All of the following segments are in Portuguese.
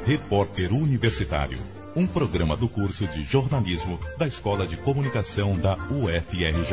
Repórter Universitário, um programa do curso de jornalismo da Escola de Comunicação da UFRJ.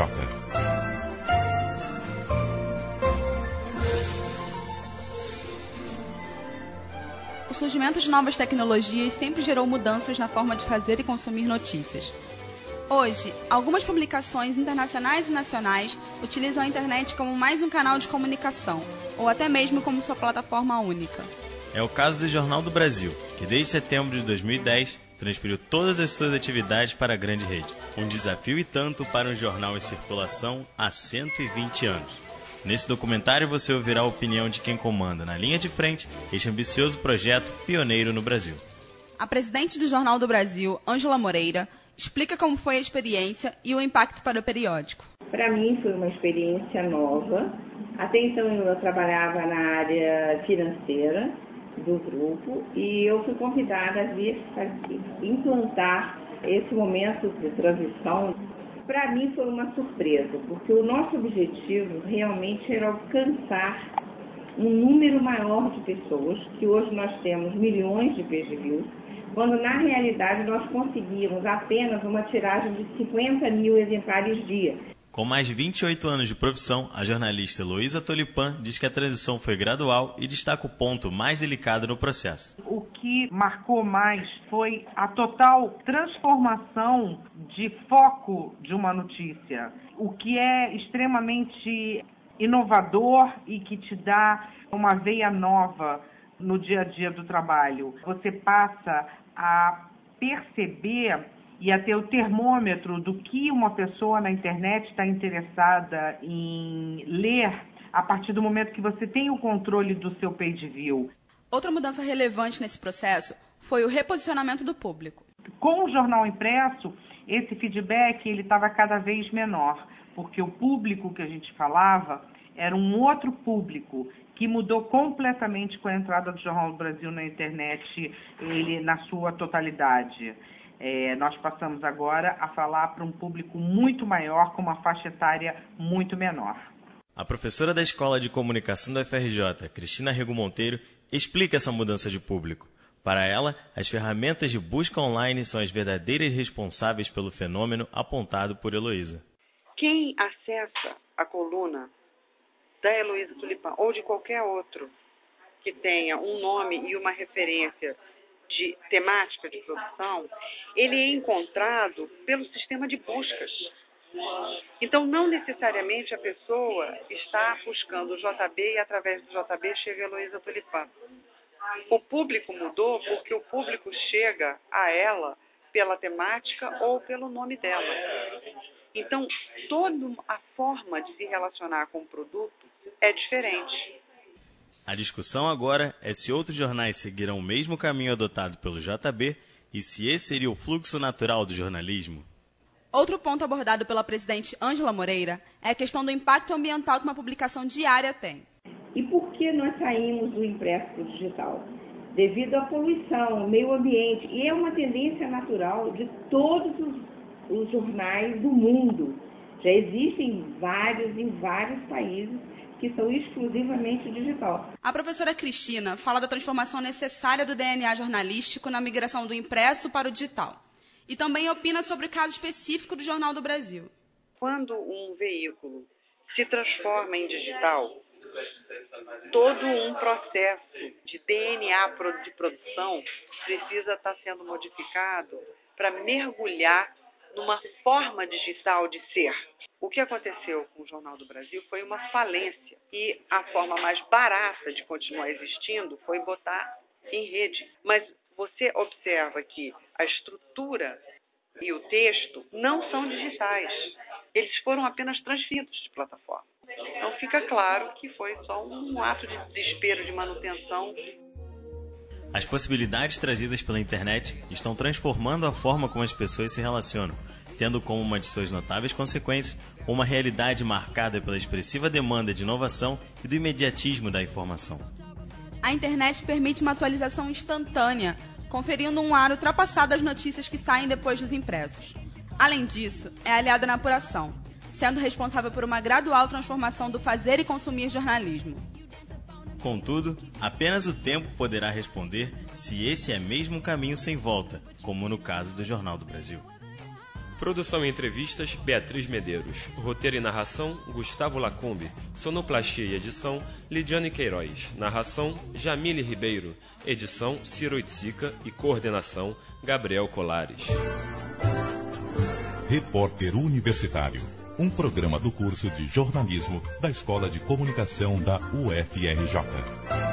O surgimento de novas tecnologias sempre gerou mudanças na forma de fazer e consumir notícias. Hoje, algumas publicações internacionais e nacionais utilizam a internet como mais um canal de comunicação, ou até mesmo como sua plataforma única. É o caso do Jornal do Brasil, que desde setembro de 2010 transferiu todas as suas atividades para a grande rede. Um desafio e tanto para um jornal em circulação há 120 anos. Nesse documentário você ouvirá a opinião de quem comanda na linha de frente este ambicioso projeto pioneiro no Brasil. A presidente do Jornal do Brasil, Ângela Moreira, explica como foi a experiência e o impacto para o periódico. Para mim foi uma experiência nova. Até então eu trabalhava na área financeira do grupo e eu fui convidada a vir implantar esse momento de transição. Para mim foi uma surpresa, porque o nosso objetivo realmente era alcançar um número maior de pessoas, que hoje nós temos milhões de page views, quando na realidade nós conseguimos apenas uma tiragem de 50 mil exemplares dia. Com mais de 28 anos de profissão, a jornalista Heloísa Tolipan diz que a transição foi gradual e destaca o ponto mais delicado no processo. O que marcou mais foi a total transformação de foco de uma notícia, o que é extremamente inovador e que te dá uma veia nova no dia a dia do trabalho. Você passa a perceber e a ter o termômetro do que uma pessoa na internet está interessada em ler a partir do momento que você tem o controle do seu page view. Outra mudança relevante nesse processo foi o reposicionamento do público. Com o jornal impresso, esse feedback ele estava cada vez menor, porque o público que a gente falava era um outro público que mudou completamente com a entrada do Jornal do Brasil na internet, ele na sua totalidade. Nós passamos agora a falar para um público muito maior, com uma faixa etária muito menor. A professora da Escola de Comunicação da UFRJ, Cristina Rego Monteiro, explica essa mudança de público. Para ela, as ferramentas de busca online são as verdadeiras responsáveis pelo fenômeno apontado por Heloísa. Quem acessa a coluna da Heloísa Tolipan ou de qualquer outro que tenha um nome e uma referência de temática de produção, ele é encontrado pelo sistema de buscas. Então, não necessariamente a pessoa está buscando o JB e através do JB chega a Heloísa Tolipan. O público mudou porque o público chega a ela pela temática ou pelo nome dela. Então, toda a forma de se relacionar com o produto é diferente. A discussão agora é se outros jornais seguirão o mesmo caminho adotado pelo JB e se esse seria o fluxo natural do jornalismo. Outro ponto abordado pela presidente Ângela Moreira é a questão do impacto ambiental que uma publicação diária tem. E por que nós saímos do impresso para o digital? Devido à poluição, ao meio ambiente. E é uma tendência natural de todos os jornais do mundo. Já existem em vários países que são exclusivamente digital. A professora Cristina fala da transformação necessária do DNA jornalístico na migração do impresso para o digital. E também opina sobre o caso específico do Jornal do Brasil. Quando um veículo se transforma em digital, todo um processo de DNA de produção precisa estar sendo modificado para mergulhar numa forma digital de ser. O que aconteceu com o Jornal do Brasil foi uma falência e a forma mais barata de continuar existindo foi botar em rede. Mas você observa que a estrutura e o texto não são digitais. Eles foram apenas transferidos de plataforma. Então fica claro que foi só um ato de desespero de manutenção. As possibilidades trazidas pela internet estão transformando a forma como as pessoas se relacionam, tendo como uma de suas notáveis consequências uma realidade marcada pela expressiva demanda de inovação e do imediatismo da informação. A internet permite uma atualização instantânea, conferindo um ar ultrapassado às notícias que saem depois dos impressos. Além disso, é aliada na apuração, sendo responsável por uma gradual transformação do fazer e consumir jornalismo. Contudo, apenas o tempo poderá responder se esse é mesmo um caminho sem volta, como no caso do Jornal do Brasil. Produção e entrevistas, Beatriz Medeiros. Roteiro e narração, Gustavo Lacombe. Sonoplastia e edição, Lidiane Queiroz. Narração, Jamile Ribeiro. Edição, Ciro Itzica e coordenação, Gabriel Colares. Repórter Universitário, um programa do curso de jornalismo da Escola de Comunicação da UFRJ.